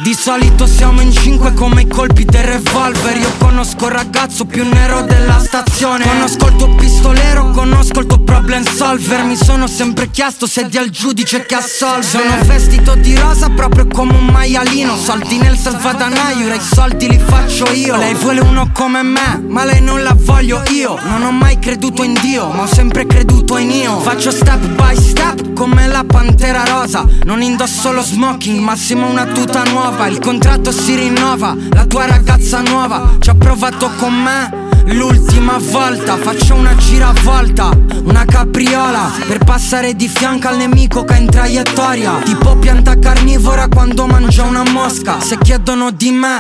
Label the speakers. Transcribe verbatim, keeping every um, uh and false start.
Speaker 1: Di solito siamo in cinque come i colpi del revolver. Io conosco il ragazzo più nero della stazione. Conosco il tuo pistolero, conosco il tuo problem solver. Mi sono sempre chiesto se dia il giudice che assolve. Sono vestito di rosa proprio come un maialino. Soldi nel salvadanaio, ora i soldi li faccio io. Lei vuole uno come me, ma lei non la voglio io. Non ho mai creduto in Dio, ma ho sempre creduto in io. Faccio step by step come la pantera rosa. Non indosso lo smoking, massimo una tuta nuova. Il contratto si rinnova, la tua ragazza nuova ci ha provato con me l'ultima volta. Faccio una giravolta, una capriola, per passare di fianco al nemico che è in traiettoria. Tipo pianta carnivora quando mangia una mosca. Se chiedono di me